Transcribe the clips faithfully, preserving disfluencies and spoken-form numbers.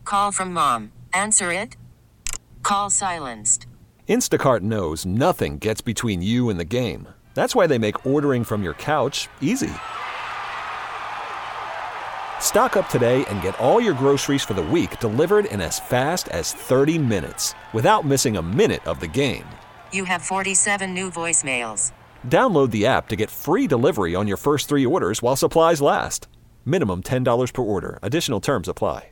Call from mom. Answer it. Call silenced. Instacart knows nothing gets between you and the game. That's why they make ordering from your couch easy. Stock up today and get all your groceries for the week delivered in as fast as thirty minutes without missing a minute of the game. You have forty-seven new voicemails. Download the app to get free delivery on your first three orders while supplies last. Minimum ten dollars per order. Additional terms apply.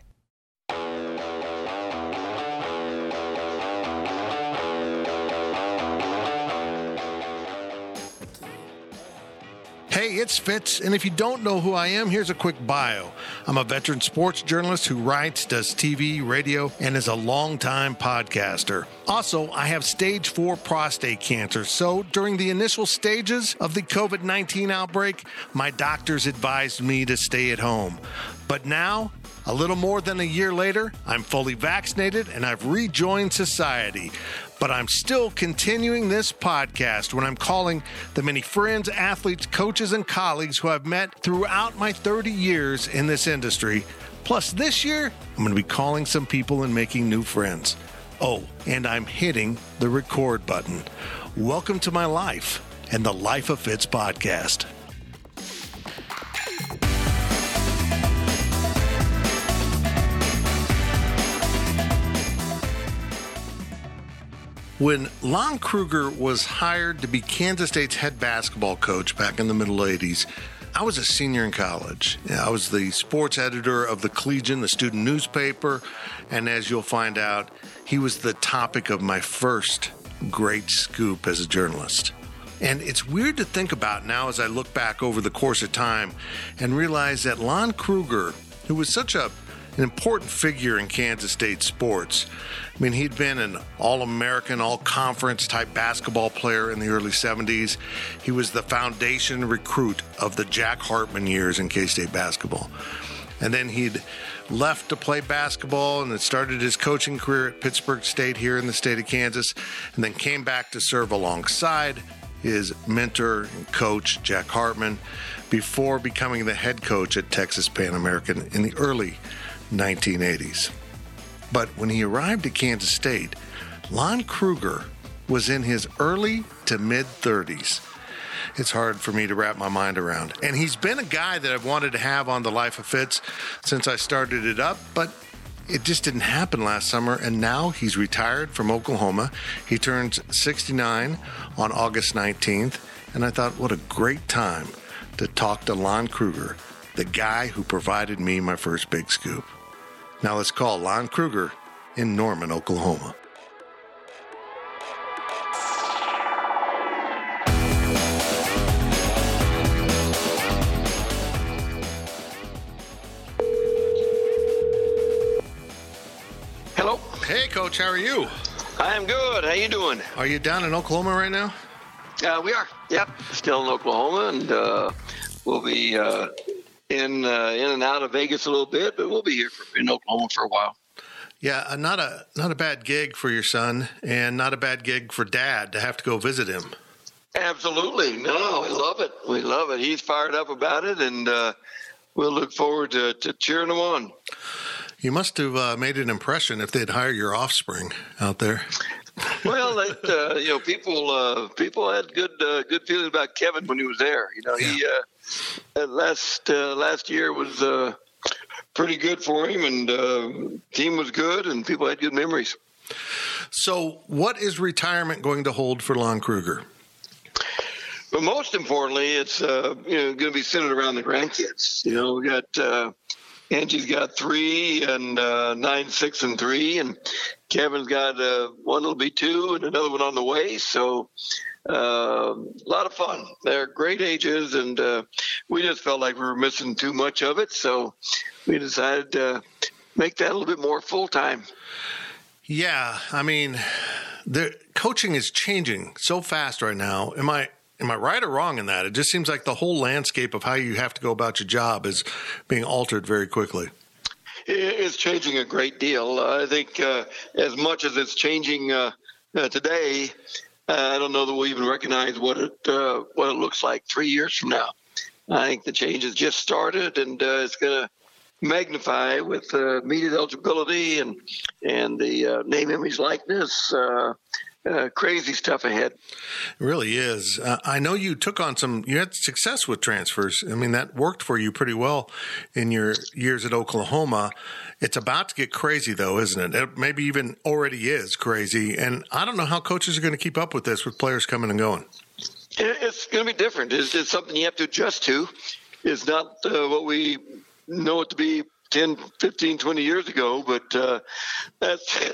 Hey, it's Fitz, and if you don't know who I am, here's a quick bio. I'm a veteran sports journalist who writes, does T V, radio, and is a longtime podcaster. Also, I have stage four prostate cancer, so during the initial stages of the covid nineteen outbreak, my doctors advised me to stay at home. But now, a little more than a year later, I'm fully vaccinated and I've rejoined society. But I'm still continuing this podcast when I'm calling the many friends, athletes, coaches, and colleagues who I've met throughout my thirty years in this industry. Plus, this year, I'm going to be calling some people and making new friends. Oh, and I'm hitting the record button. Welcome to my life and the Life of Fitz podcast. When Lon Kruger was hired to be Kansas State's head basketball coach back in the middle eighties, I was a senior in college. I was the sports editor of the Collegian, the student newspaper, and as you'll find out, he was the topic of my first great scoop as a journalist. And it's weird to think about now as I look back over the course of time and realize that Lon Kruger, who was such a an important figure in Kansas State sports. I mean, he'd been an All-American, All-Conference type basketball player in the early seventies. He was the foundation recruit of the Jack Hartman years in K-State basketball. And then he'd left to play basketball and had started his coaching career at Pittsburgh State here in the state of Kansas, and then came back to serve alongside his mentor and coach, Jack Hartman, before becoming the head coach at Texas Pan American in the early nineteen eighties. But when he arrived at Kansas State, Lon Kruger was in his early to mid-thirties. It's hard for me to wrap my mind around. And he's been a guy that I've wanted to have on the Life of Fitz since I started it up, but it just didn't happen last summer, and now he's retired from Oklahoma. He turns sixty-nine on August nineteenth, and I thought, what a great time to talk to Lon Kruger, the guy who provided me my first big scoop. Now let's call Lon Kruger in Norman, Oklahoma. Hello. Hey, Coach, how are you? I am good. How you doing? Are you down in Oklahoma right now? Uh, we are. Yep. Still in Oklahoma, and uh, we'll be uh, in uh, in and out of Vegas a little bit, but we'll be here for, in Oklahoma for a while. Yeah, uh, not a not a bad gig for your son, and not a bad gig for Dad to have to go visit him. Absolutely. No, we love it. We love it. He's fired up about it, and uh, we'll look forward to, to cheering him on. You must have uh, made an impression if they'd hire your offspring out there. Well, it, uh, you know, people uh, people had good uh, good feelings about Kevin when he was there. You know, yeah. he uh, last uh, last year was uh, pretty good for him, and uh, team was good, and people had good memories. So, what is retirement going to hold for Lon Kruger? But most importantly, it's uh, you know going to be centered around the grandkids. You know, we got. Uh, Angie's got three, and uh, nine, six, and three, and Kevin's got uh, one that'll be two, and another one on the way. So uh, a lot of fun. They're great ages, and uh, we just felt like we were missing too much of it, so we decided to make that a little bit more full time. Yeah, I mean, the coaching is changing so fast right now. Am I? Am I right or wrong in that? It just seems like the whole landscape of how you have to go about your job is being altered very quickly. It's changing a great deal. Uh, I think uh, as much as it's changing uh, uh, today, uh, I don't know that we'll even recognize what it uh, what it looks like three years from now. I think the change has just started, and uh, it's going to magnify with uh, media eligibility and and the uh, name, image, likeness. Uh, uh, crazy stuff ahead. It really is. Uh, I know you took on some, you had success with transfers. I mean, that worked for you pretty well in your years at Oklahoma. It's about to get crazy, though, isn't it? It maybe even already is crazy. And I don't know how coaches are going to keep up with this with players coming and going. It's going to be different. It's, it's something you have to adjust to. It's not uh, what we know it to be ten, fifteen, twenty years ago, but uh, that's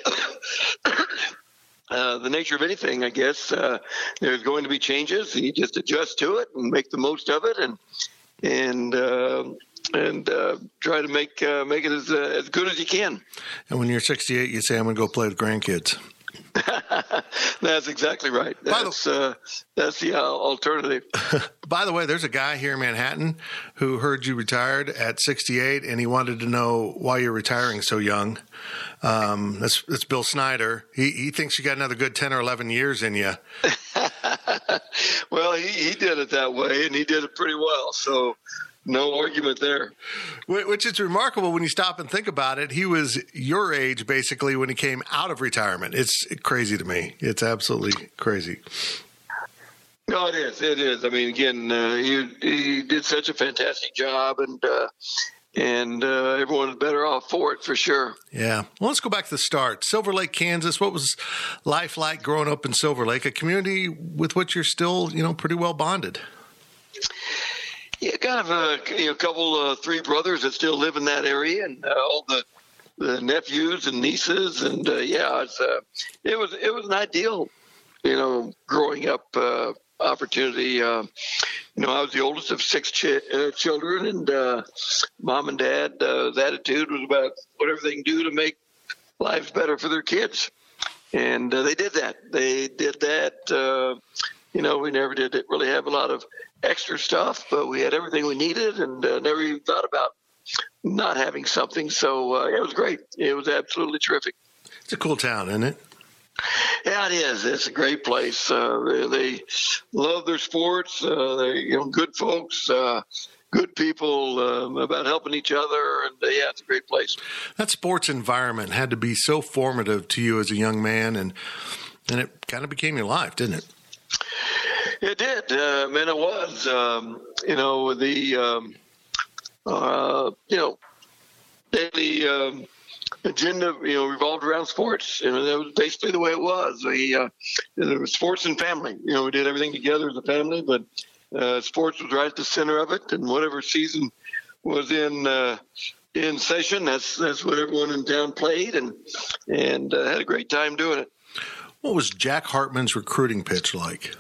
uh, the nature of anything, I guess. Uh, there's going to be changes. You just adjust to it and make the most of it, and and uh, and uh, try to make uh, make it as uh, as good as you can. And when you're sixty-eight, you say, "I'm going to go play with grandkids." That's exactly right. That's the, uh, that's the uh, alternative. By the way, there's a guy here in Manhattan who heard you retired at sixty-eight, and he wanted to know why you're retiring so young. Um, that's, that's Bill Snyder. He, he thinks you got another good ten or eleven years in you. Well, he, he did it that way, and he did it pretty well. So no argument there. Which is remarkable when you stop and think about it. He was your age, basically, when he came out of retirement. It's crazy to me. It's absolutely crazy. No, it is. It is. I mean, again, uh, he, he did such a fantastic job, and uh, and uh, everyone is better off for it, for sure. Yeah. Well, let's go back to the start. Silver Lake, Kansas. What was life like growing up in Silver Lake, a community with which you're still, you know, pretty well bonded? Yeah, kind of a you know, couple, uh, three brothers that still live in that area, and uh, all the, the nephews and nieces, and uh, yeah, it's uh, it was it was an ideal, you know, growing up uh, opportunity. Uh, you know, I was the oldest of six ch- uh, children, and uh, mom and dad, uh, the attitude was about whatever they can do to make lives better for their kids, and uh, they did that. They did that. Uh, you know, we never did really have a lot of extra stuff, but we had everything we needed, and uh, never even thought about not having something. So uh, it was great. It was absolutely terrific. It's a cool town, isn't it? Yeah, it is. It's a great place. Uh, they, they love their sports. Uh, they're you know good folks, uh, good people um, about helping each other, and uh, yeah, it's a great place. That sports environment had to be so formative to you as a young man, and and it kind of became your life, didn't it? It did, uh, man. It was, um, you know, the, um, uh, you know, daily um, agenda, you know, revolved around sports. You know, that was basically the way it was. We, uh, it was sports and family. You know, we did everything together as a family, but uh, sports was right at the center of it. And whatever season was in uh, in session, that's that's what everyone in town played, and and uh, had a great time doing it. What was Jack Hartman's recruiting pitch like?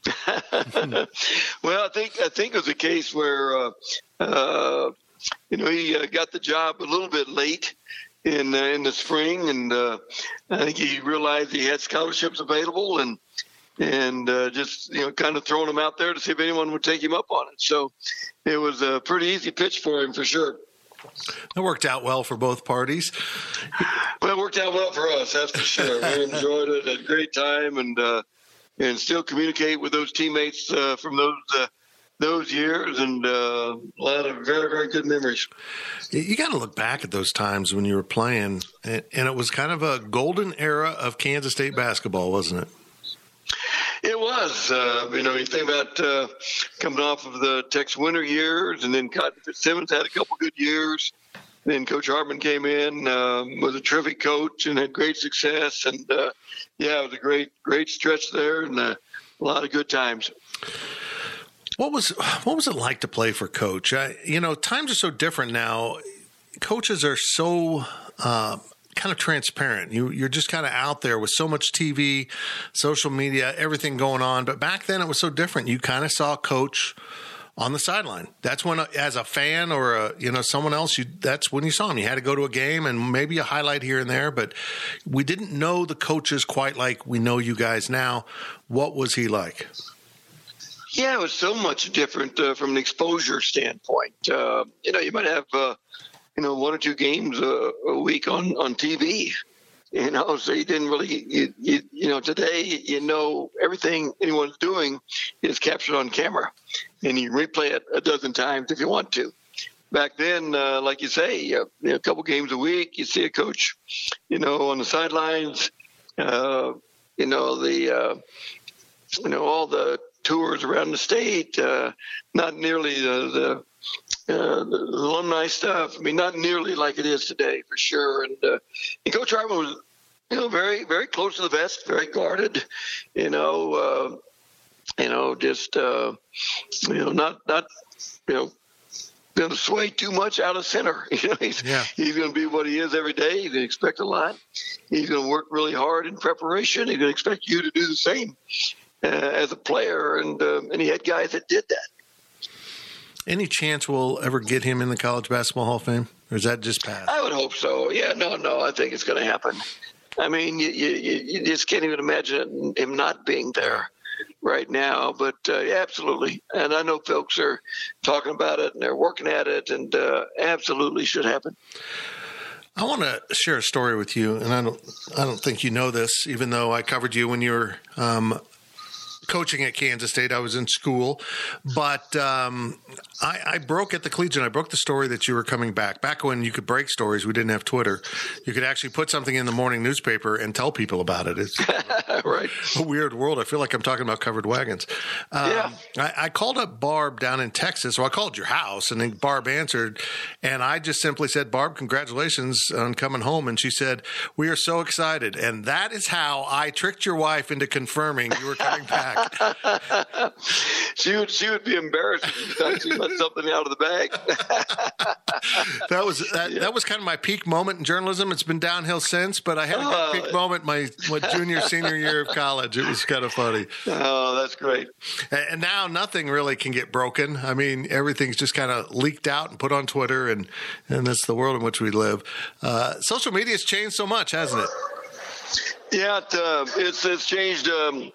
Well, I think I think it was a case where uh, uh, you know he uh, got the job a little bit late in uh, in the spring, and uh, I think he realized he had scholarships available, and and uh, just you know kind of throwing them out there to see if anyone would take him up on it. So it was a pretty easy pitch for him, for sure. It worked out well for both parties. Well, it worked out well for us, that's for sure. We enjoyed it, had a great time, and uh, and still communicate with those teammates uh, from those uh, those years, and uh, a lot of very, very good memories. You got to look back at those times when you were playing, and it was kind of a golden era of Kansas State basketball, wasn't it? It was. Uh, you know, you think about uh, coming off of the Tex Winter years, and then Cotton Fitzsimmons had a couple good years. Then Coach Hartman came in, um, was a terrific coach and had great success. And, uh, yeah, it was a great, great stretch there, and uh, a lot of good times. What was what was it like to play for Coach? I, you know, times are so different now. Coaches are so uh, kind of transparent. You, you're just kind of out there with so much T V, social media, everything going on. But back then it was so different. You kind of saw Coach on the sideline. That's when, as a fan or a, you know someone else, you that's when you saw him. You had to go to a game and maybe a highlight here and there. But we didn't know the coaches quite like we know you guys now. What was he like? Yeah, it was so much different uh, from an exposure standpoint. Uh, you know, you might have, uh, you know, one or two games a, a week on, on T V, you know, so you didn't really, you, you, you know, today, you know, everything anyone's doing is captured on camera, and you replay it a dozen times if you want to. back then, uh, like you say, uh, you know, a couple games a week, you see a coach, you know, on the sidelines, uh, you know, the, uh, you know, all the tours around the state, uh, not nearly the, the, uh, the alumni stuff. I mean, not nearly like it is today, for sure. And, uh, and Coach Hartman was, you know, very, very close to the vest, very guarded, you know, uh, you know, just, uh, you know, not, not, you know, going to sway too much out of center. You know, he's, yeah. he's going to be what he is every day. He's going to expect a lot. He's going to work really hard in preparation. He's going to expect you to do the same uh, as a player. And, uh, and he had guys that did that. Any chance we'll ever get him in the College Basketball Hall of Fame? Or is that just past? I would hope so. Yeah, no, no, I think it's going to happen. I mean, you, you, you just can't even imagine him not being there right now, but uh, yeah, absolutely. And I know folks are talking about it and they're working at it, and uh, absolutely should happen. I want to share a story with you, and I don't, I don't think you know this, even though I covered you when you were um, coaching at Kansas State. I was in school, but um, I, I broke at the Collegian. I broke the story that you were coming back. Back when you could break stories, we didn't have Twitter. You could actually put something in the morning newspaper and tell people about it. It's right. a weird world. I feel like I'm talking about covered wagons. Um, yeah. I, I called up Barb down in Texas. Well, I called your house, and then Barb answered, and I just simply said, Barb, congratulations on coming home. And she said, we are so excited. And that is how I tricked your wife into confirming you were coming back. she would she would be embarrassed if you thought she let something out of the bag. that was that, yeah. that was kind of my peak moment in journalism. It's been downhill since, but I had a good uh, peak moment my, my junior senior year of college. It was kind of funny. Oh, that's great. And now nothing really can get broken. I mean, everything's just kind of leaked out and put on Twitter, and and that's the world in which we live. Uh, social media has changed so much, hasn't it? Yeah, it, uh, it's it's changed. Um,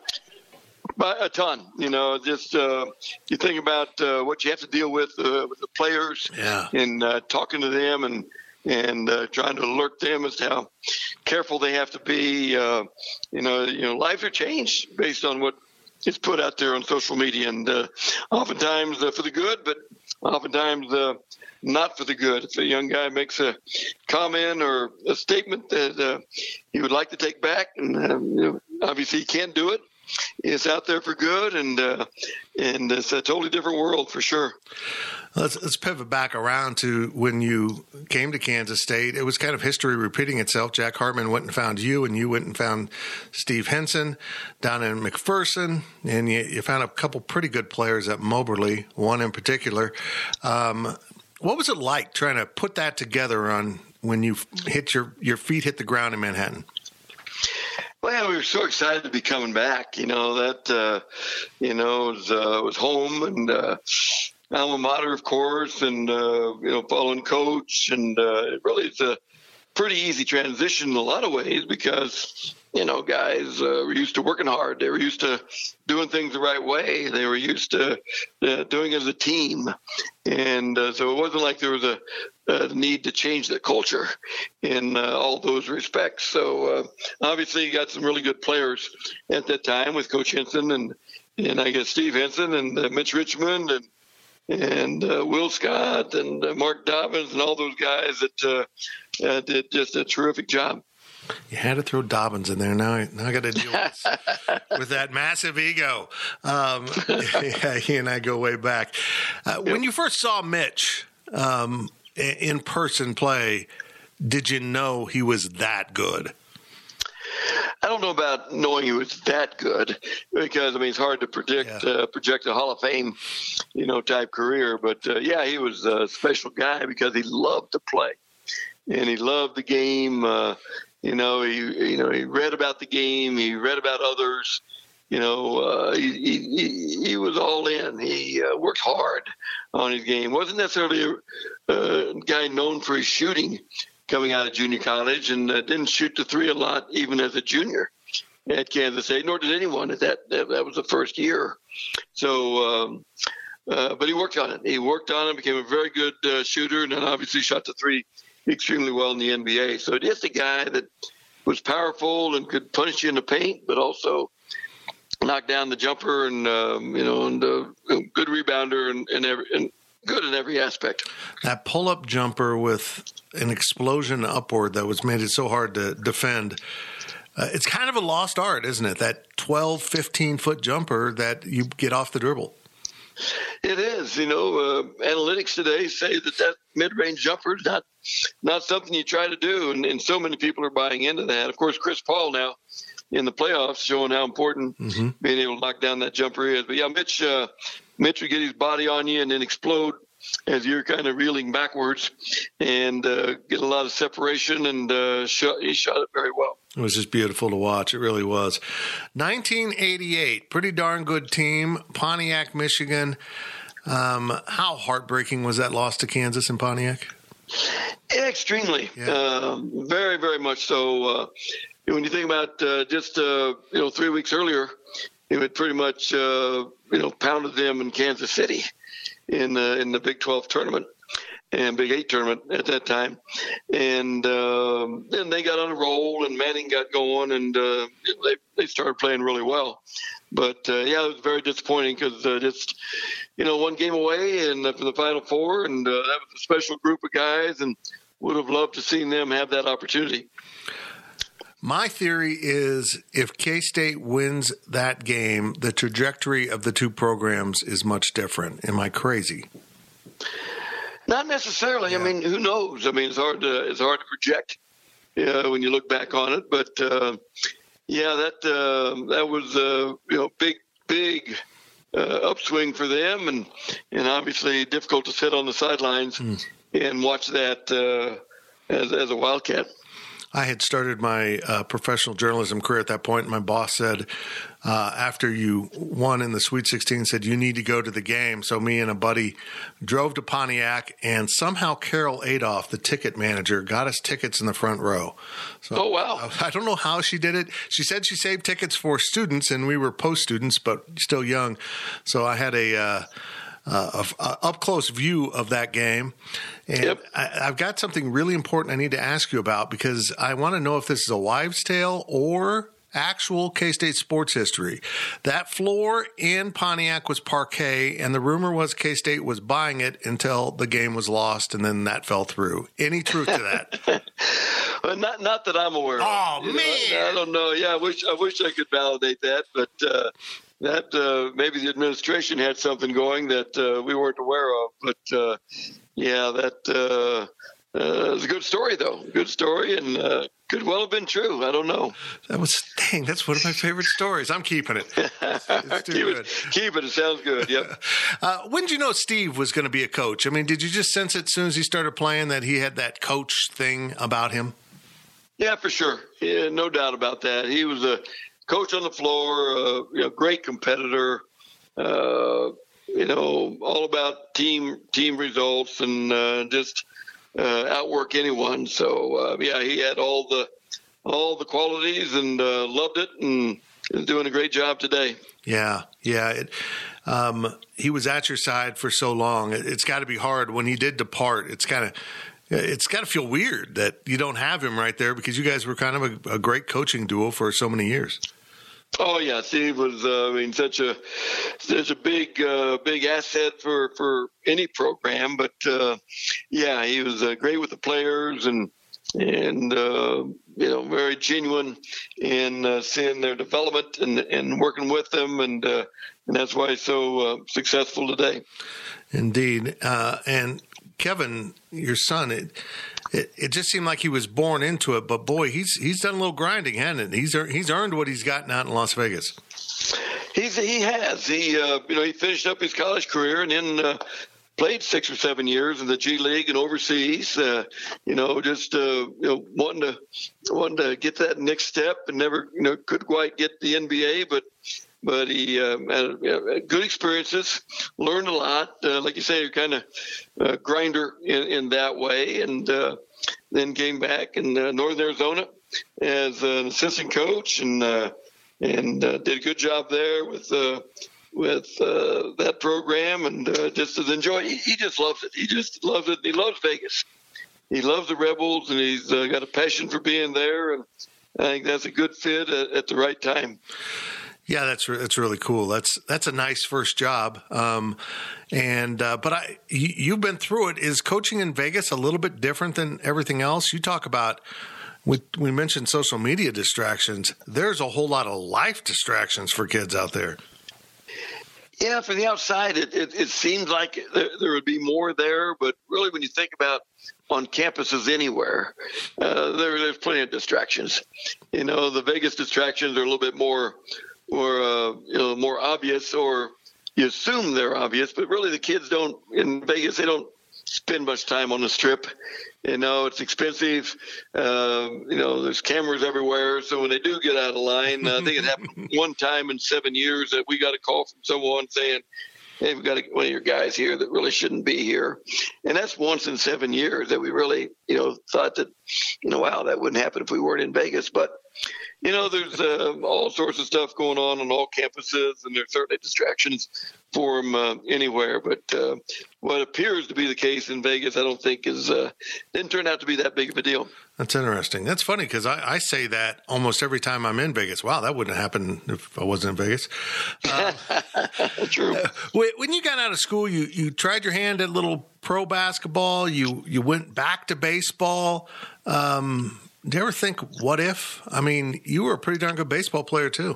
By a ton, you know, just uh, you think about uh, what you have to deal with uh, with the players, yeah. and uh, talking to them and and uh, trying to alert them as to how careful they have to be. Uh, you know, you know, lives are changed based on what is put out there on social media, and uh, oftentimes uh, for the good, but oftentimes uh, not for the good. If a young guy makes a comment or a statement that uh, he would like to take back, and uh, you know, obviously he can't do it. It's out there for good, and uh, and it's a totally different world for sure. Let's let's pivot back around to when you came to Kansas State. It was kind of history repeating itself. Jack Hartman went and found you, and you went and found Steve Henson down in McPherson, and you, you found a couple pretty good players at Moberly, one in particular. Um, what was it like trying to put that together on when you hit your, your feet hit the ground in Manhattan? Well, we were so excited to be coming back. You know, that, uh, you know, it was, uh, it was home, and uh, alma mater, of course, and, uh, you know, following coach. And uh, it really is a pretty easy transition in a lot of ways because, you know, guys uh, were used to working hard. They were used to doing things the right way. They were used to uh, doing it as a team. And uh, so it wasn't like there was a, a need to change the culture in uh, all those respects. So uh, obviously you got some really good players at that time with Coach Henson and, and I guess Steve Henson and uh, Mitch Richmond and and uh, Will Scott and uh, Mark Dobbins and all those guys that uh, uh, did just a terrific job. You had to throw Dobbins in there. Now, I, now I got to deal with, with that massive ego. Um, yeah, he and I go way back. Uh, yep. When you first saw Mitch um, in person play, did you know he was that good? I don't know about knowing he was that good because, I mean, it's hard to predict, yeah. uh, project a Hall of Fame, you know, type career. But, uh, yeah, he was a special guy because he loved to play and he loved the game. Uh, you know, he, you know, he read about the game. He read about others. You know, uh, he, he, he was all in. He uh, worked hard on his game. Wasn't necessarily a, a guy known for his shooting coming out of junior college, and uh, didn't shoot the three a lot even as a junior at Kansas State, nor did anyone at that. That, that was the first year. So, um, uh, but he worked on it. He worked on it, became a very good uh, shooter, and then obviously shot the three extremely well in the N B A. So just a guy that was powerful and could punish you in the paint, but also knock down the jumper and, um, you know, and uh, good rebounder and, and, every, and good in every aspect. That pull-up jumper with an explosion upward that was made it so hard to defend. Uh, it's kind of a lost art, isn't it? That twelve, fifteen-foot jumper that you get off the dribble. It is. You know, uh, analytics today say that that mid-range jumper is not, not something you try to do, and, and so many people are buying into that. Of course, Chris Paul now in the playoffs showing how important mm-hmm. being able to knock down that jumper is. But, yeah, Mitch, uh, Mitch would get his body on you and then explode as you're kind of reeling backwards and uh, get a lot of separation, and uh, shot, he shot it very well. It was just beautiful to watch. It really was. nineteen eighty-eight, pretty darn good team. Pontiac, Michigan. Um, how heartbreaking was that loss to Kansas in Pontiac? Yeah, extremely. Yeah. Uh, very, very much so. Uh, when you think about uh, just uh, you know three weeks earlier, it had pretty much uh, you know pounded them in Kansas City in the in the Big twelve tournament and Big Eight tournament at that time, and um, then they got on a roll, and Manning got going, and uh, they they started playing really well. But uh, yeah, it was very disappointing because uh, just you know one game away and uh, from the Final Four, and uh, that was a special group of guys, and would have loved to seen them have that opportunity. My theory is if K-State wins that game, the trajectory of the two programs is much different. Am I crazy? Not necessarily. Yeah. I mean, who knows? I mean, it's hard to it's hard to project uh, when you look back on it. But uh, yeah, that uh, that was uh, you know big big uh, upswing for them, and and obviously difficult to sit on the sidelines mm. and watch that uh, as as a Wildcat. I had started my uh, professional journalism career at that point. And my boss said, uh, after you won in the Sweet sixteen, said, you need to go to the game. So me and a buddy drove to Pontiac, and somehow Carol Adolph, the ticket manager, got us tickets in the front row. So oh, wow. I, I don't know how she did it. She said she saved tickets for students, and we were post-students, but still young. So I had a uh, – Uh, a, a up-close view of that game. And yep. I, I've got something really important I need to ask you about, because I want to know if this is a wives' tale or actual K-State sports history. That floor in Pontiac was parquet, and the rumor was K-State was buying it until the game was lost, and then that fell through. Any truth to that? Well, not not that I'm aware of. Oh, you man! Know, I, I don't know. Yeah, I wish I wish I could validate that, but uh, that uh, maybe the administration had something going that uh, we weren't aware of. But uh, yeah, that uh, uh, was a good story, though. Good story, and uh, could well have been true. I don't know. That was dang. That's one of my favorite stories. I'm keeping it. It's, it's too keep good. it. Keep it. It sounds good. Yep. uh, when did you know Steve was going to be a coach? I mean, did you just sense it as soon as he started playing that he had that coach thing about him? Yeah, for sure. Yeah, no doubt about that. He was a coach on the floor, uh, you know, great competitor. Uh, you know, all about team team results and uh, just uh, outwork anyone. So uh, yeah, he had all the all the qualities and uh, loved it, and is doing a great job today. Yeah, yeah. It, um, he was at your side for so long. It, it's got to be hard when he did depart. It's kind of It's got to feel weird that you don't have him right there, because you guys were kind of a, a great coaching duo for so many years. Oh yeah, Steve was. Uh, I mean, such a such a big uh, big asset for, for any program. But uh, yeah, he was uh, great with the players, and and uh, you know, very genuine in uh, seeing their development and and working with them, and uh, and that's why he's so uh, successful today. Indeed, uh, and. Kevin, your son, it, it it just seemed like he was born into it. But boy, he's he's done a little grinding, hasn't he? He's he's earned what he's gotten out in Las Vegas. He's he has he uh, you know he finished up his college career and then uh, played six or seven years in the G League and overseas. Uh, you know, just uh, you know wanting to wanting to get that next step, and never you know could quite get the N B A, but. But he uh, had uh, good experiences, learned a lot. Uh, like you say, kind of uh, grinder in, in that way, and uh, then came back in uh, Northern Arizona as an assistant coach, and uh, and uh, did a good job there with uh, with uh, that program, and uh, just as enjoy. He, he just loves it. He just loves it. He loves Vegas. He loves the Rebels, and he's uh, got a passion for being there. And I think that's a good fit at, at the right time. Yeah, that's re- that's really cool. That's that's a nice first job. Um, and uh, but I, you, you've been through it. Is coaching in Vegas a little bit different than everything else? You talk about. We, we mentioned social media distractions. There's a whole lot of life distractions for kids out there. Yeah, from the outside, it, it, it seems like there, there would be more there. But really, when you think about on campuses anywhere, uh, there, there's plenty of distractions. You know, the Vegas distractions are a little bit more, or uh, you know, more obvious, or you assume they're obvious. But really, the kids don't in Vegas. They don't spend much time on the Strip. You know, it's expensive. Uh, you know, there's cameras everywhere. So when they do get out of line, uh, I think it happened one time in seven years that we got a call from someone saying, hey, we've got a, one of your guys here that really shouldn't be here. And that's once in seven years that we really, you know, thought that, you know, wow, that wouldn't happen if we weren't in Vegas. But, you know, there's uh, all sorts of stuff going on on all campuses, and there's certainly distractions for them uh, anywhere. But uh, what appears to be the case in Vegas, I don't think is uh, didn't turn out to be that big of a deal. That's interesting. That's funny because I, I say that almost every time I'm in Vegas. Wow, that wouldn't happen if I wasn't in Vegas. Uh, True. Uh, when you got out of school, you, you tried your hand at little pro basketball. You you went back to baseball. Um, do you ever think, what if? I mean, you were a pretty darn good baseball player too.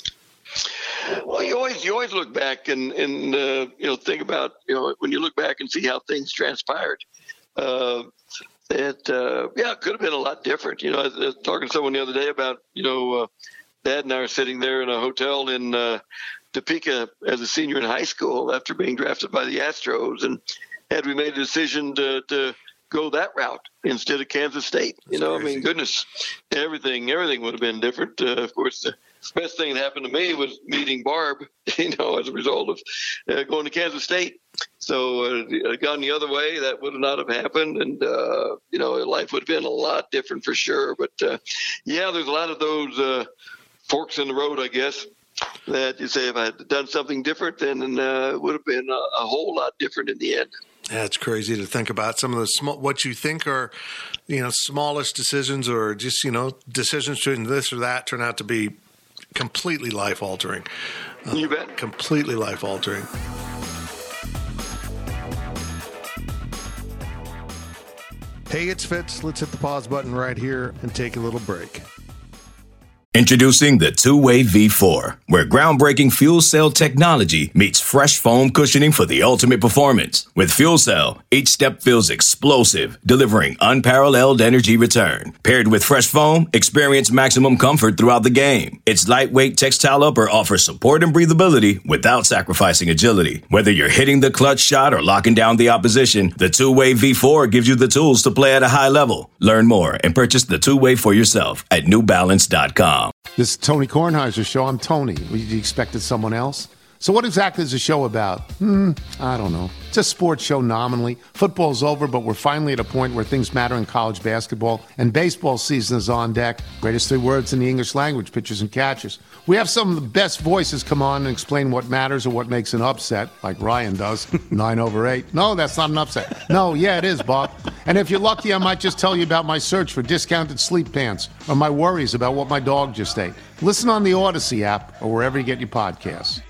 Well, you always you always look back and and uh, you know think about you know when you look back and see how things transpired. Uh, it uh, yeah, it could have been a lot different. You know, I was, I was talking to someone the other day about you know, uh, Dad and I are sitting there in a hotel in uh, Topeka as a senior in high school after being drafted by the Astros, and had we made a decision to to go that route instead of Kansas State. You know, I mean, goodness, everything, everything would have been different. Uh, of course, the best thing that happened to me was meeting Barb, you know, as a result of uh, going to Kansas State. So uh, gone the other way, that would not have happened. And, uh, you know, life would have been a lot different for sure. But, uh, yeah, there's a lot of those uh, forks in the road, I guess, that you say if I had done something different, then uh, it would have been a, a whole lot different in the end. Yeah, it's crazy to think about some of the small, what you think are, you know, smallest decisions or just, you know, decisions doing this or that turn out to be completely life altering. Uh, you bet. Completely life altering. Hey, it's Fitz. Let's hit the pause button right here and take a little break. Introducing the Two-Way V four, where groundbreaking fuel cell technology meets fresh foam cushioning for the ultimate performance. With Fuel Cell, each step feels explosive, delivering unparalleled energy return. Paired with fresh foam, experience maximum comfort throughout the game. Its lightweight textile upper offers support and breathability without sacrificing agility. Whether you're hitting the clutch shot or locking down the opposition, the Two-Way V four gives you the tools to play at a high level. Learn more and purchase the Two-Way for yourself at new balance dot com. This is Tony Kornheiser's show. I'm Tony. You expected someone else? So what exactly is the show about? Hmm, I don't know. It's a sports show nominally. Football's over, but we're finally at a point where things matter in college basketball, and baseball season is on deck. Greatest three words in the English language, pitchers and catchers. We have some of the best voices come on and explain what matters or what makes an upset, like Ryan does. Nine over eight. No, that's not an upset. No, yeah, it is, Bob. And if you're lucky, I might just tell you about my search for discounted sleep pants or my worries about what my dog just ate. Listen on the Odyssey app or wherever you get your podcasts.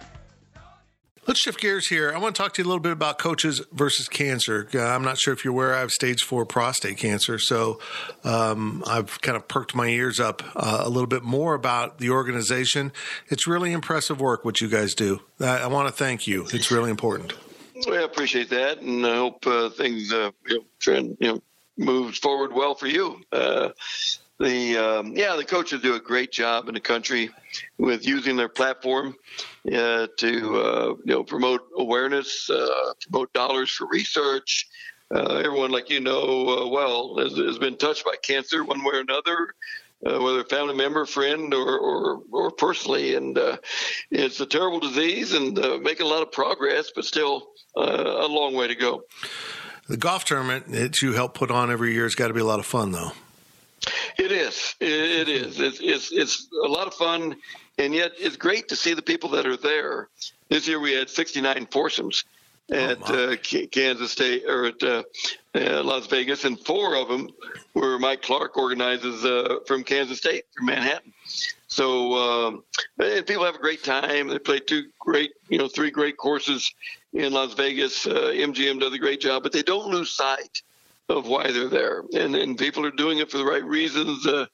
Let's shift gears here. I want to talk to you a little bit about coaches versus cancer. Uh, I'm not sure if you're aware, I have stage four prostate cancer. So um, I've kind of perked my ears up uh, a little bit more about the organization. It's really impressive work what you guys do. I, I want to thank you. It's really important. Well, I appreciate that, and I hope uh, things uh, you know, trend, you know, moves forward well for you. Uh, The um, yeah, the coaches do a great job in the country with using their platform uh, to uh, you know promote awareness, uh, promote dollars for research. Uh, everyone, like you know uh, well, has, has been touched by cancer one way or another, uh, whether a family member, friend, or or, or personally. And uh, it's a terrible disease, and uh, making a lot of progress, but still uh, a long way to go. The golf tournament that you help put on every year has got to be a lot of fun, though. It is. It is. It's, it's it's a lot of fun, and yet it's great to see the people that are there. This year we had sixty-nine foursomes at oh uh, Kansas State or at uh, uh, Las Vegas, and four of them were Mike Clark organizes uh, from Kansas State, from Manhattan. So um, and people have a great time. They play two great, you know, three great courses in Las Vegas. Uh, M G M does a great job, but they don't lose sight of why they're there. And, and people are doing it for the right reasons. Uh,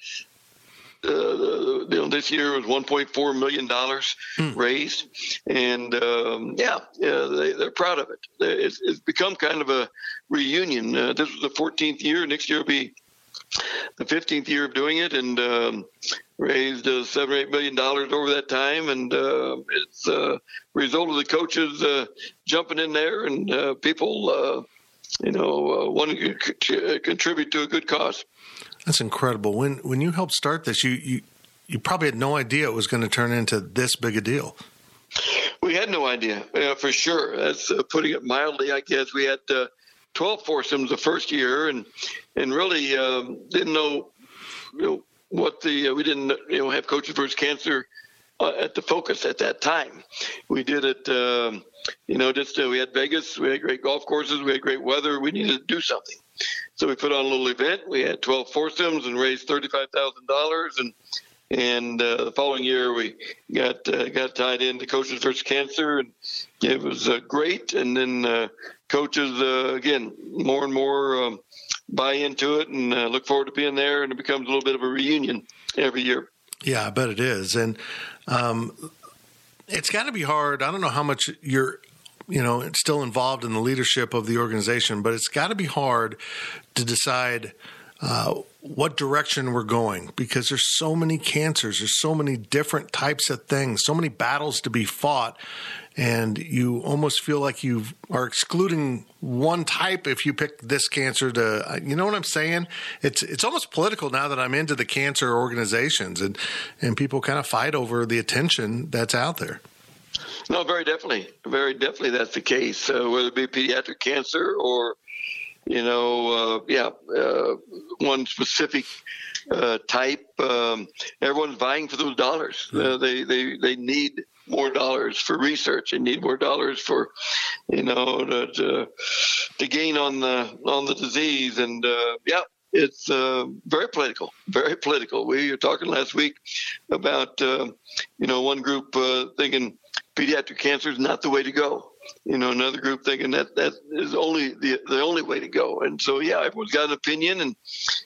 Uh, you know, this year was one point four million dollars mm. raised, and um, yeah, yeah they, they're proud of it. It's, it's become kind of a reunion. Uh, this was the fourteenth year. Next year will be the fifteenth year of doing it, and um, raised uh, seven or eight million dollars over that time. And uh, it's a uh, result of the coaches uh, jumping in there and uh, people, uh, you know, uh, wanting to c- contribute to a good cause. That's incredible. When when you helped start this, you, you, you probably had no idea it was going to turn into this big a deal. We had no idea, uh, for sure. That's uh, putting it mildly, I guess. We had uh, twelve foursomes the first year, and and really um, didn't know, you know what the uh, we didn't you know have Coaches versus Cancer uh, at the focus at that time. We did it, um, you know, just uh, we had Vegas, we had great golf courses, we had great weather. We needed to do something. So we put on a little event. We had twelve foursomes and raised thirty-five thousand dollars. And and uh, the following year, we got uh, got tied into Coaches versus Cancer, and it was uh, great. And then uh, coaches, uh, again, more and more um, buy into it and uh, look forward to being there. And it becomes a little bit of a reunion every year. Yeah, I bet it is. And um, it's got to be hard. I don't know how much you're you know, it's still involved in the leadership of the organization, but it's got to be hard to decide uh, what direction we're going, because there's so many cancers, there's so many different types of things, so many battles to be fought, and you almost feel like you are excluding one type if you pick this cancer to, you know what I'm saying? It's it's almost political now that I'm into the cancer organizations, and, and people kind of fight over the attention that's out there. No, very definitely. Very definitely that's the case, uh, whether it be pediatric cancer or, you know, uh, yeah, uh, one specific uh, type. Um, everyone's vying for those dollars. Uh, they, they, they need more dollars for research. They need more dollars for, you know, to, to, to gain on the, on the disease. And, uh, yeah. It's uh, very political, very political. We were talking last week about, uh, you know, one group uh, thinking pediatric cancer is not the way to go. You know, another group thinking that that is only the the only way to go. And so, yeah, everyone's got an opinion, and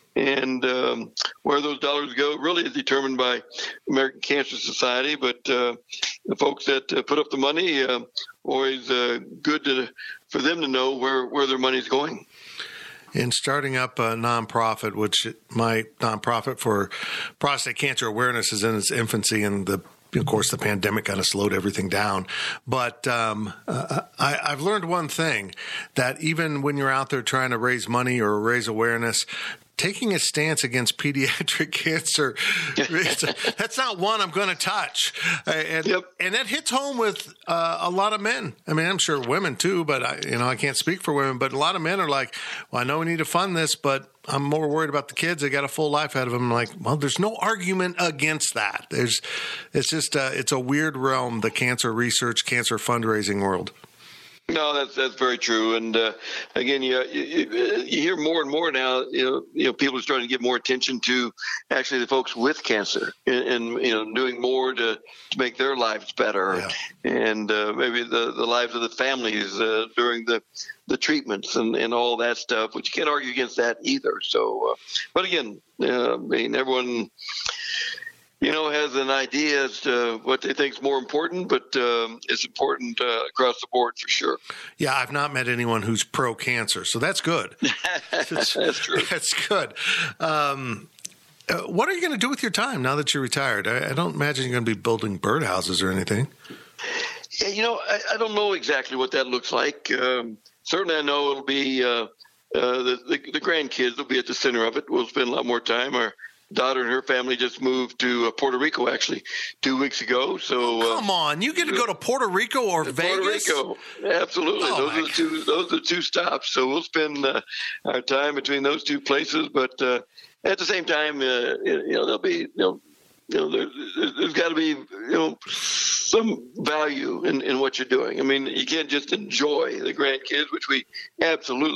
and um, where those dollars go really is determined by American Cancer Society. But uh, the folks that uh, put up the money, uh, always uh, good to, for them to know where, where their money's going. In starting up a nonprofit, which my nonprofit for prostate cancer awareness is in its infancy, and the, of course, the pandemic kind of slowed everything down. But um, uh, I, I've learned one thing, that even when you're out there trying to raise money or raise awareness, taking a stance against pediatric cancer, that's not one I'm going to touch. And, yep. and that hits home with uh, a lot of men. I mean, I'm sure women too, but I, you know, I can't speak for women, but a lot of men are like, well, I know we need to fund this, but I'm more worried about the kids. They got a full life ahead of them. I'm like, well, there's no argument against that. There's, it's just, uh, it's a weird realm, the cancer research, cancer fundraising world. No, that's that's very true. And uh, again, you, you you hear more and more now. You know, you know, people are starting to give more attention to actually the folks with cancer, and, and you know, doing more to, to make their lives better, yeah. and uh, maybe the, the lives of the families uh, during the the treatments and, and all that stuff. Which you can't argue against that either. So, uh, but again, uh, I mean, everyone, you know, has an idea as to what they think is more important, but um, it's important uh, across the board for sure. Yeah, I've not met anyone who's pro-cancer, so that's good. That's, that's true. That's good. Um, uh, what are you going to do with your time now that you're retired? I, I don't imagine you're going to be building birdhouses or anything. Yeah, you know, I, I don't know exactly what that looks like. Um, certainly I know it'll be uh, uh, the, the, the grandkids will be at the center of it. We'll spend a lot more time. Our daughter and her family just moved to uh, Puerto Rico, actually, two weeks ago. So uh, come on, you get to go to Puerto Rico or Vegas? Puerto Rico, absolutely. Oh, those are the two. Those are the two stops. So we'll spend uh, our time between those two places. But uh, at the same time, uh, you know, there'll be, you know, you know, there, there's got to be, you know, some value in, in what you're doing. I mean, you can't just enjoy the grandkids, which we absolutely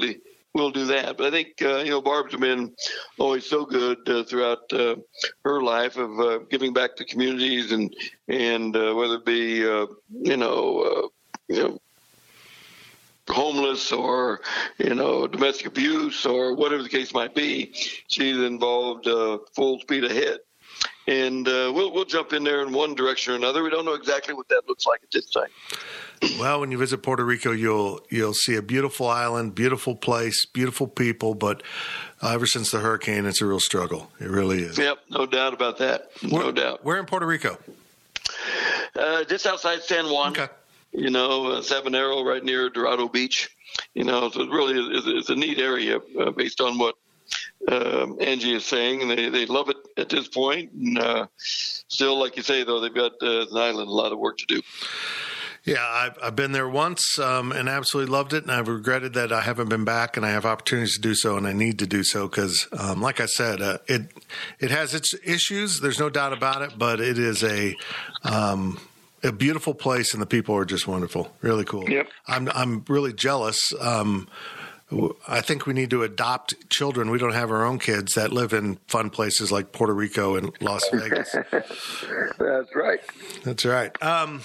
we'll do that. But I think, uh, you know, Barb's been always so good uh, throughout uh, her life of uh, giving back to communities and, and uh, whether it be, uh, you know, uh, you know, homeless or, you know, domestic abuse or whatever the case might be, she's involved uh, full speed ahead. And uh, we'll we'll jump in there in one direction or another. We don't know exactly what that looks like at this time. Well, when you visit Puerto Rico, you'll you'll see a beautiful island, beautiful place, beautiful people. But uh, ever since the hurricane, it's a real struggle. It really is. Yep, no doubt about that. No Where, doubt. Where in Puerto Rico? Uh, just outside San Juan. Okay. You know, uh, Sabanero, right near Dorado Beach. You know, so it really is it's a neat area uh, based on what um, Angie is saying. And they, they love it at this point. And uh, still, like you say, though, they've got uh, an island, a lot of work to do. Yeah, I've, I've been there once um, and absolutely loved it, and I've regretted that I haven't been back, and I have opportunities to do so, and I need to do so because, um, like I said, uh, it it has its issues. There's no doubt about it, but it is a um, a beautiful place, and the people are just wonderful, really cool. Yep. I'm I'm really jealous. Um, I think we need to adopt children. We don't have our own kids that live in fun places like Puerto Rico and Las Vegas. That's right. That's right. Um,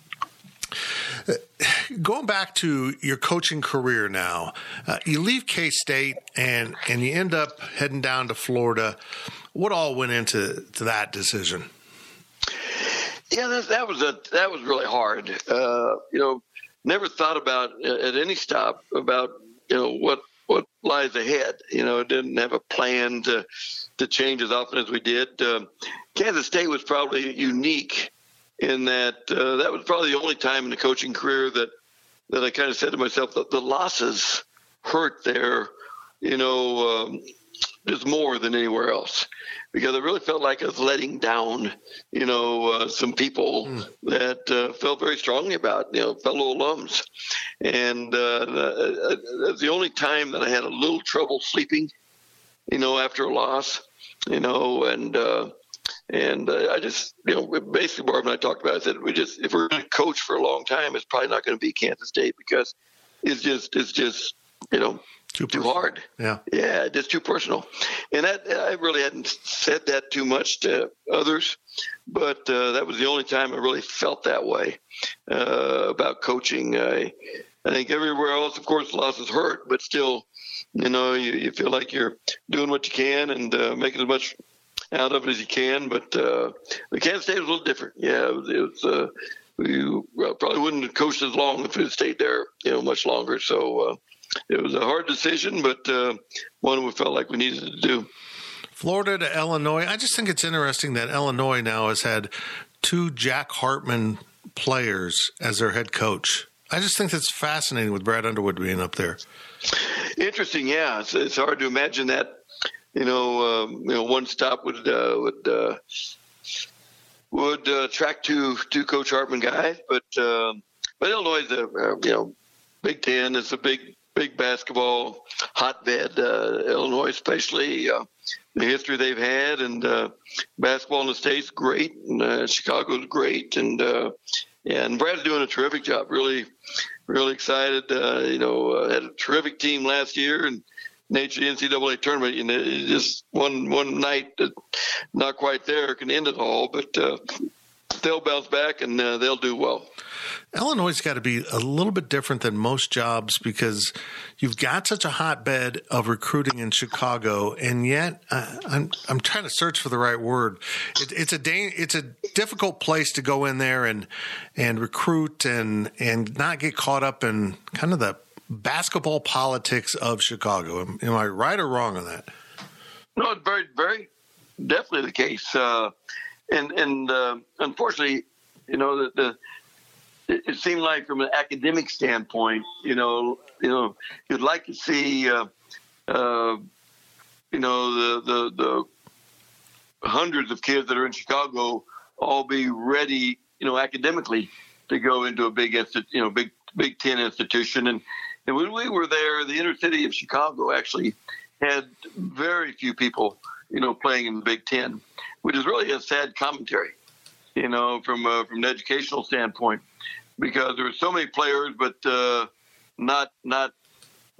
Going back to your coaching career now, uh, you leave K-State and, and you end up heading down to Florida. What all went into to that decision? Yeah, that, that was a that was really hard. Uh, you know, never thought about uh, at any stop about you know what what lies ahead. You know, didn't have a plan to to change as often as we did. Uh, Kansas State was probably unique in that uh, that was probably the only time in the coaching career that, that I kind of said to myself that the losses hurt there, you know, um, just more than anywhere else. Because I really felt like I was letting down, you know, uh, some people mm. that uh, felt very strongly about, you know, fellow alums. And uh, that's the only time that I had a little trouble sleeping, you know, after a loss, you know, and uh, And uh, I just, you know, basically Barb and I talked about it. I said, we just, if we're going to coach for a long time, it's probably not going to be Kansas State because it's just, it's just, you know, too, too hard. Yeah. Yeah. Just too personal. And that, I really hadn't said that too much to others, but uh, that was the only time I really felt that way uh, about coaching. I, I think everywhere else, of course, losses hurt, but still, you know, you, you feel like you're doing what you can and uh, making as much out of it as you can, but uh, the Kansas State was a little different. Yeah, it was. It was uh, we probably wouldn't have coached as long if it had stayed there, you know, much longer. So uh, it was a hard decision, but uh, one we felt like we needed to do. Florida to Illinois. I just think it's interesting that Illinois now has had two Jack Hartman players as their head coach. I just think that's fascinating with Brad Underwood being up there. Interesting, yeah. It's, it's hard to imagine that. You know, um, you know, one stop would uh, would uh, would uh, track two two Coach Hartman guys, but um, but Illinois is a uh, you know Big Ten is a big big basketball hotbed. Uh, Illinois, especially uh, the history they've had, and uh, basketball in the state's great, and uh, Chicago's great, and uh, and Brad's doing a terrific job. Really, really excited. Uh, you know, uh, had a terrific team last year, and nature of the N C double A tournament, you know, just one one night, uh, not quite there, can end it all. But uh, they'll bounce back and uh, they'll do well. Illinois has got to be a little bit different than most jobs because you've got such a hotbed of recruiting in Chicago, and yet uh, I'm I'm trying to search for the right word. It, it's a da- it's a difficult place to go in there and and recruit and and not get caught up in kind of the basketball politics of Chicago. Am, am I right or wrong on that? No, it's very, very definitely the case. Uh, and and uh, unfortunately, you know, the, the it, it seemed like from an academic standpoint, you know, you know, you'd like to see, uh, uh, you know, the, the the hundreds of kids that are in Chicago all be ready, you know, academically to go into a big, you know, big Big Ten institution. And And when we were there, the inner city of Chicago actually had very few people, you know, playing in the Big Ten, which is really a sad commentary, you know, from uh, from an educational standpoint, because there were so many players, but uh, not not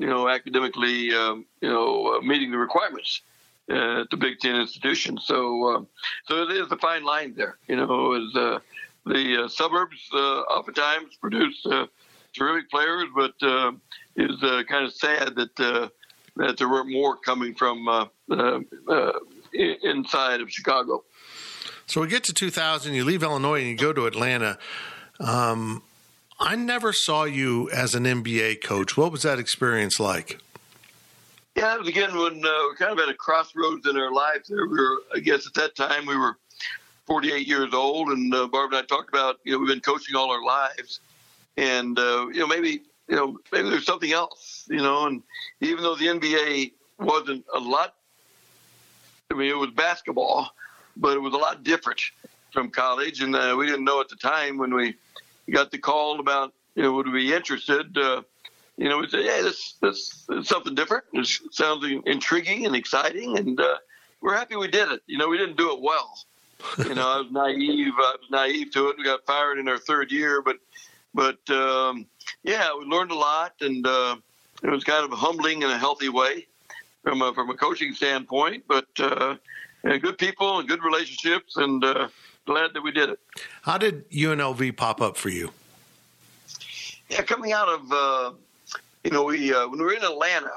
you know, academically, um, you know, uh, meeting the requirements uh, at the Big Ten institution. So, uh, so it is a fine line there. You know, as uh, the uh, suburbs uh, oftentimes produce uh, terrific players, but uh, it's uh, kind of sad that uh, that there weren't more coming from uh, uh, uh, inside of Chicago. So we get to two thousand, you leave Illinois and you go to Atlanta. Um, I never saw you as an N B A coach. What was that experience like? Yeah, it was again when uh, we're kind of at a crossroads in our lives. There, we were, I guess, at that time we were forty-eight years old, and uh, Barb and I talked about, you know, we've been coaching all our lives, and uh, you know, maybe, you know, maybe there's something else, you know. And even though the N B A wasn't a lot, I mean, it was basketball, but it was a lot different from college, and uh, we didn't know at the time when we got the call about, you know, would we be interested. Uh, you know, we said, hey, this this is something different. It sounds intriguing and exciting, and uh, we're happy we did it. You know, we didn't do it well. You know, I was naive. I was naive to it. We got fired in our third year, but but um, yeah, we learned a lot, and uh, it was kind of humbling in a healthy way from a, from a coaching standpoint. But uh, yeah, good people and good relationships, and uh, glad that we did it. How did U N L V pop up for you? Yeah, coming out of uh, you know, we uh, when we were in Atlanta,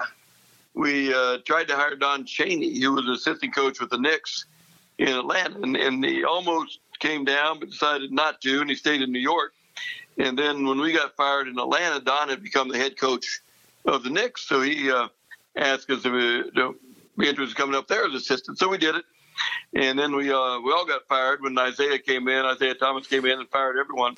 we uh, tried to hire Don Chaney, who was assistant coach with the Knicks in Atlanta, and, and he almost came down but decided not to, and he stayed in New York. And then when we got fired in Atlanta, Don had become the head coach of the Knicks, so he uh, asked us if we to be interested in coming up there as assistant. So we did it, and then we uh, we all got fired when Isaiah came in. Isaiah Thomas came in and fired everyone,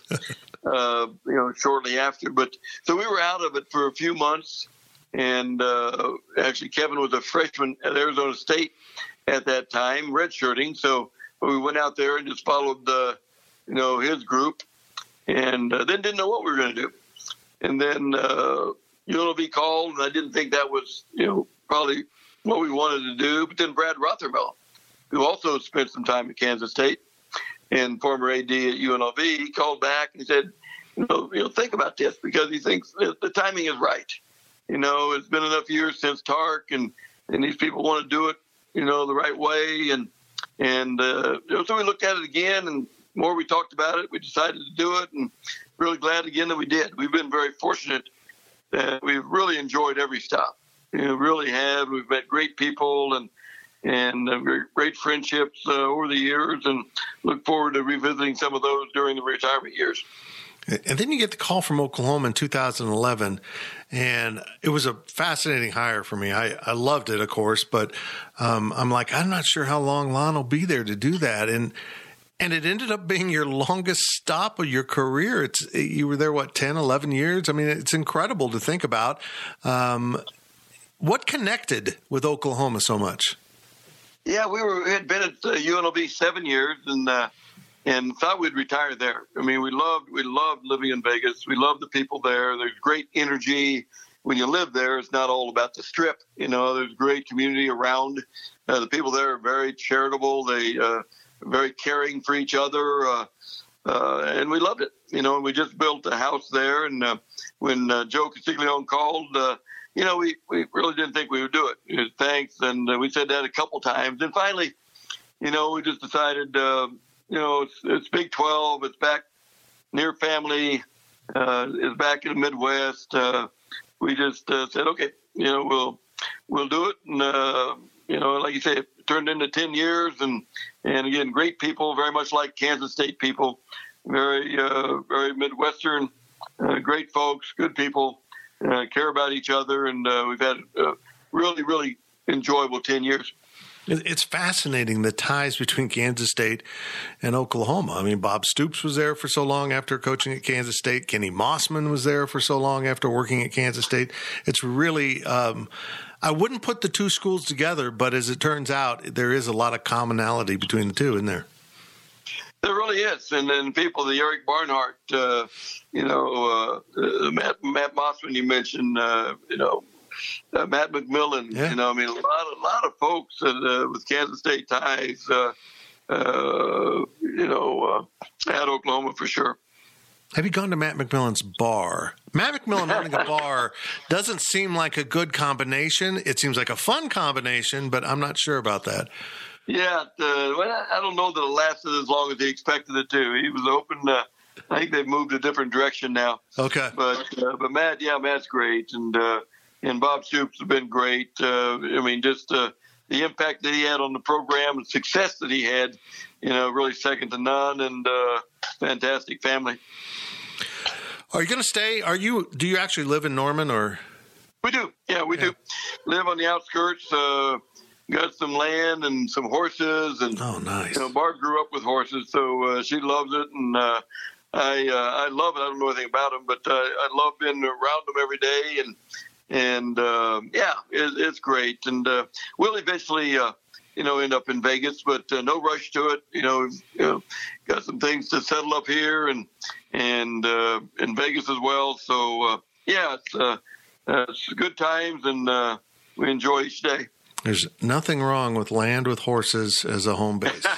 uh, you know, shortly after. But so we were out of it for a few months, and uh, actually Kevin was a freshman at Arizona State at that time, redshirting. So we went out there and just followed the, you know, his group, and uh, then didn't know what we were going to do. And then uh, U N L V called, and I didn't think that was, you know, probably what we wanted to do. But then Brad Rothermel, who also spent some time at Kansas State and former A D at U N L V, he called back and he said, you know, you know, think about this, because he thinks the timing is right. You know, it's been enough years since Tark, and, and these people want to do it, you know, the right way. And, and uh, you know, so we looked at it again, and the more we talked about it, we decided to do it, and really glad again that we did. We've been very fortunate that we've really enjoyed every stop. You know, really have. We've met great people and and uh, great friendships uh, over the years, and look forward to revisiting some of those during the retirement years. And then you get the call from Oklahoma in two thousand eleven, and it was a fascinating hire for me. I, I loved it, of course, but um, I'm like, I'm not sure how long Lon will be there to do that. And and it ended up being your longest stop of your career. It's you were there, what, ten, eleven years? I mean, it's incredible to think about. Um, what connected with Oklahoma so much? Yeah, we were we had been at uh, U N L V seven years, and uh, and thought we'd retire there. I mean, we loved we loved living in Vegas. We loved the people there. There's great energy when you live there. It's not all about the Strip. You know, there's great community around. Uh, the people there are very charitable. They uh, are very caring for each other, uh, uh, and we loved it. You know, and we just built a house there. And uh, when uh, Joe Castiglione called, uh, you know, we, we really didn't think we would do it. It was, thanks, and uh, we said that a couple times. And finally, you know, we just decided, uh, you know, it's, it's Big twelve. It's back near family. Uh, it's back in the Midwest. Uh, we just uh, said, okay, you know, we'll we'll do it. And, uh, you know, like you say, it turned into ten years. And, and again, great people, very much like Kansas State people, very, uh, very Midwestern, uh, great folks, good people. Uh, care about each other, and uh, we've had a really, really enjoyable ten years. It's fascinating, the ties between Kansas State and Oklahoma. I mean, Bob Stoops was there for so long after coaching at Kansas State. Kenny Mossman was there for so long after working at Kansas State. It's really, um, I wouldn't put the two schools together, but as it turns out, there is a lot of commonality between the two, isn't there? There really is. And then people, the Eric Barnhart, uh, you know, uh, uh, Matt, Matt Mossman you mentioned, uh, you know, uh, Matt McMillan, yeah. You know, I mean, a lot, a lot of folks that, uh, with Kansas State ties, uh, uh, you know, uh, at Oklahoma for sure. Have you gone to Matt McMillan's bar? Matt McMillan running a bar doesn't seem like a good combination. It seems like a fun combination, but I'm not sure about that. Yeah, uh, well, I don't know that it lasted as long as he expected it to. He was open. Uh, I think they've moved a different direction now. Okay. But uh, but Matt, yeah, Matt's great, and uh, and Bob Stoops has been great. Uh, I mean, just uh, the impact that he had on the program and success that he had, you know, really second to none, and uh, fantastic family. Are you going to stay? Are you? Do you actually live in Norman, or? We do. Yeah, we yeah. do. Live on the outskirts. Uh, got some land and some horses, and oh, nice. You know, Barb grew up with horses, so uh, she loves it, and uh, I uh, I love it. I don't know anything about them, but uh, I love being around them every day, and and uh, yeah, it, it's great. And uh, we'll eventually, uh, you know, end up in Vegas, but uh, no rush to it. You know, you know, got some things to settle up here, and and uh, in Vegas as well. So uh, yeah, it's uh, it's good times, and uh, we enjoy each day. There's nothing wrong with land with horses as a home base.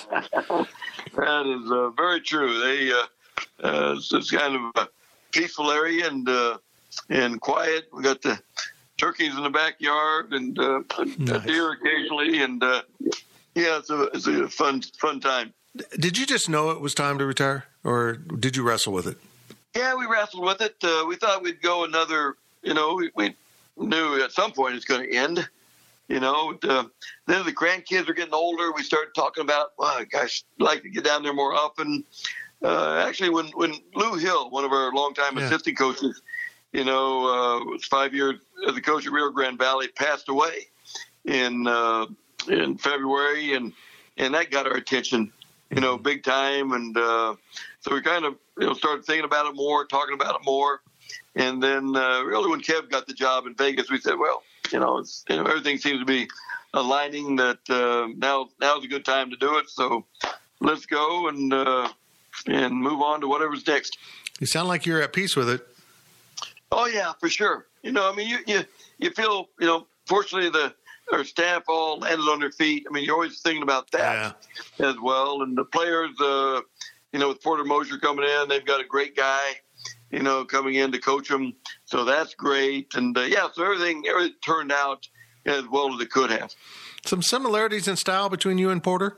That is uh, very true. They uh, uh, it's, it's kind of a peaceful area and uh, and quiet. We got the turkeys in the backyard and uh, nice. a deer occasionally, and uh, yeah, it's a it's a fun fun time. Did you just know it was time to retire, or did you wrestle with it? Yeah, we wrestled with it. Uh, we thought we'd go another. You know, we, we knew at some point it's going to end. You know, uh, then the grandkids are getting older. We started talking about, well, gosh, I'd like to get down there more often. Uh, actually, when, when Lou Hill, one of our longtime yeah. assistant coaches, you know, uh, was five years as a coach at Rio Grande Valley, passed away in uh, in February, and and that got our attention, you know, big time. And uh, so we kind of, you know, started thinking about it more, talking about it more. And then uh, really when Kev got the job in Vegas, we said, well, you know, it's, you know, everything seems to be aligning that uh, now now's a good time to do it. So let's go and uh, and move on to whatever's next. You sound like you're at peace with it. Oh yeah, for sure. You know, I mean, you you, you feel, you know, fortunately the our staff all landed on their feet. I mean, you're always thinking about that yeah. as well. And the players, uh, you know, with Porter Mosier coming in, they've got a great guy, you know, coming in to coach them. So that's great. And, uh, yeah, so everything, everything turned out as well as it could have. Some similarities in style between you and Porter?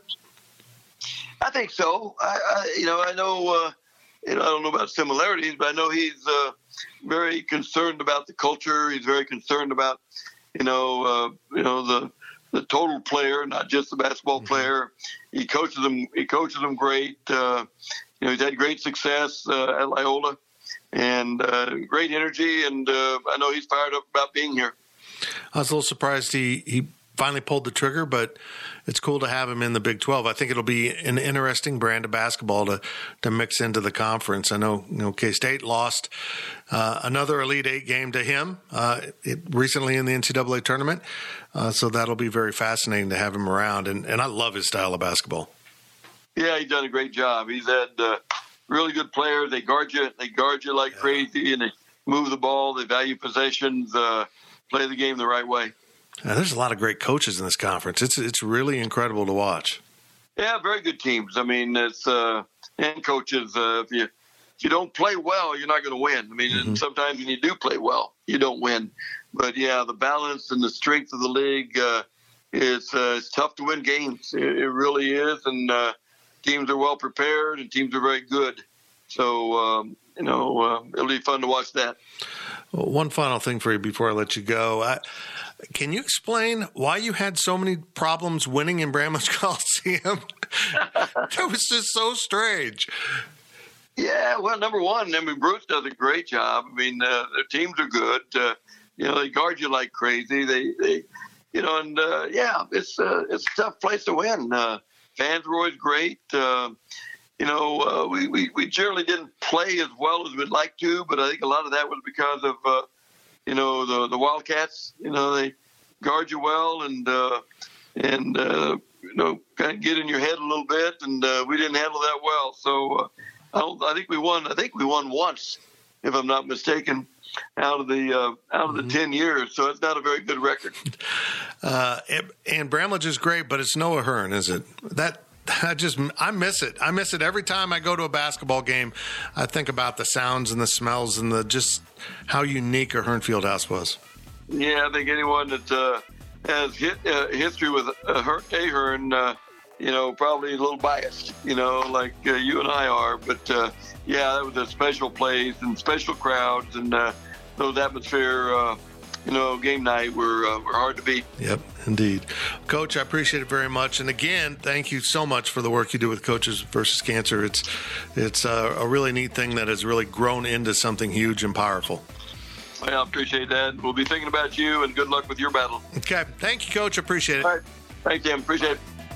I think so. I, I you know, I know, uh, you know, I don't know about similarities, but I know he's uh, very concerned about the culture. He's very concerned about, you know, uh, you know, the the total player, not just the basketball mm-hmm. player. He coaches them. He coaches them great. Uh, you know, he's had great success uh, at Loyola. And uh, great energy, and uh, I know he's fired up about being here. I was a little surprised he, he finally pulled the trigger, but it's cool to have him in the Big twelve. I think it'll be an interesting brand of basketball to, to mix into the conference. I know, you know K-State lost uh, another Elite Eight game to him uh, it, recently in the N C double A tournament, uh, so that'll be very fascinating to have him around, and, and I love his style of basketball. Yeah, he's done a great job. He's had uh, – really good players. They guard you. They guard you like yeah. crazy, and they move the ball. They value possessions. Uh, play the game the right way. Yeah, there's a lot of great coaches in this conference. It's it's really incredible to watch. Yeah, very good teams. I mean, it's uh, and coaches. Uh, if you if you don't play well, you're not going to win. I mean, mm-hmm. sometimes when you do play well, you don't win. But yeah, the balance and the strength of the league uh, is uh, it's tough to win games. It, it really is, and. Uh, Teams are well prepared, and teams are very good. So, um, you know, uh, it'll be fun to watch that. Well, one final thing for you before I let you go. I, can you explain why you had so many problems winning in Bramlage Coliseum? That was just so strange. Yeah, well, number one, I mean, Bruce does a great job. I mean, uh, their teams are good. Uh, you know, they guard you like crazy. They, they you know, and, uh, yeah, it's, uh, it's a tough place to win. Uh, Fans were always great. Uh, you know, uh, we, we, we generally didn't play as well as we'd like to, but I think a lot of that was because of, uh, you know, the, the Wildcats. You know, they guard you well and, uh, and uh, you know, kind of get in your head a little bit, and uh, we didn't handle that well. So uh, I, don't, I think we won. I think we won once, if I'm not mistaken, out of the uh, out of the mm-hmm. ten years. So it's not a very good record. Uh, and Bramlage is great, but it's no Ahern, is it? That I just, I miss it. I miss it every time I go to a basketball game. I think about the sounds and the smells and the just how unique Ahern Fieldhouse was. Yeah, I think anyone that uh, has hit, uh, history with uh, Ahern, uh, you know, probably a little biased, you know, like uh, you and I are. But, uh, yeah, that was a special place and special crowds, and uh, those atmosphere, uh, you know, game night were, uh, were hard to beat. Yep, indeed. Coach, I appreciate it very much. And again, thank you so much for the work you do with Coaches versus Cancer. It's it's a, a really neat thing that has really grown into something huge and powerful. Well, I appreciate that. We'll be thinking about you, and good luck with your battle. Okay. Thank you, Coach. I appreciate it. All right. Thanks, Tim. Appreciate it.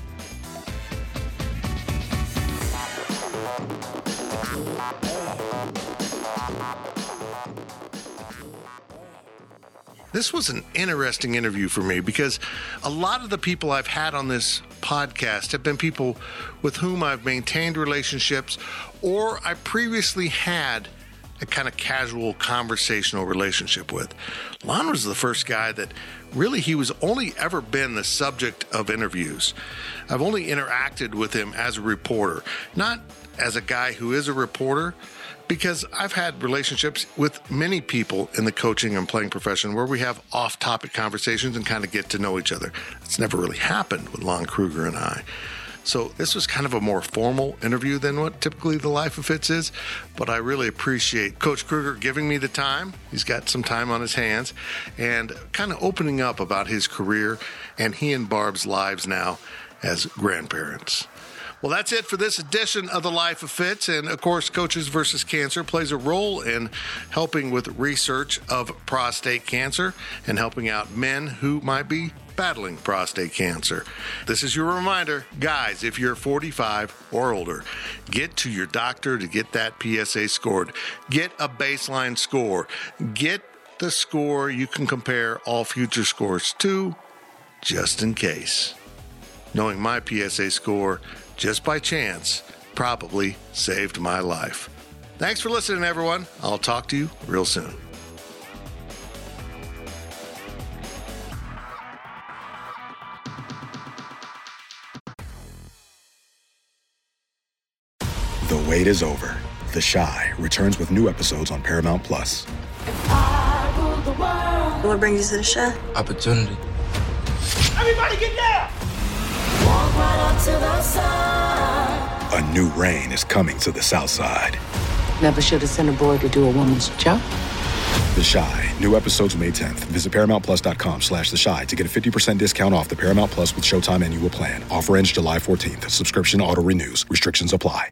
This was an interesting interview for me because a lot of the people I've had on this podcast have been people with whom I've maintained relationships, or I previously had a kind of casual conversational relationship with. Lon was the first guy that really, he was only ever been the subject of interviews. I've only interacted with him as a reporter, not as a guy who is a reporter, because I've had relationships with many people in the coaching and playing profession where we have off-topic conversations and kind of get to know each other. It's never really happened with Lon Kruger and I. So this was kind of a more formal interview than what typically the Life of Fitz is, but I really appreciate Coach Kruger giving me the time. He's got some time on his hands and kind of opening up about his career and he and Barb's lives now as grandparents. Well, that's it for this edition of The Life of Fitz. And, of course, Coaches versus Cancer plays a role in helping with research of prostate cancer and helping out men who might be battling prostate cancer. This is your reminder, guys, if you're forty-five or older, get to your doctor to get that P S A scored. Get a baseline score. Get the score you can compare all future scores to, just in case. Knowing my P S A score, just by chance, probably saved my life. Thanks for listening, everyone. I'll talk to you real soon. The wait is over. The Chi returns with new episodes on Paramount Plus. What brings you to the Chi? Opportunity. Everybody get down! Walk right up to the side. A new reign is coming to the South Side. Never should have sent a boy to do a woman's job. The Chi. New episodes May tenth. Visit ParamountPlus.com slash The Chi to get a fifty percent discount off the Paramount Plus with Showtime annual plan. Offer ends July fourteenth. Subscription auto-renews. Restrictions apply.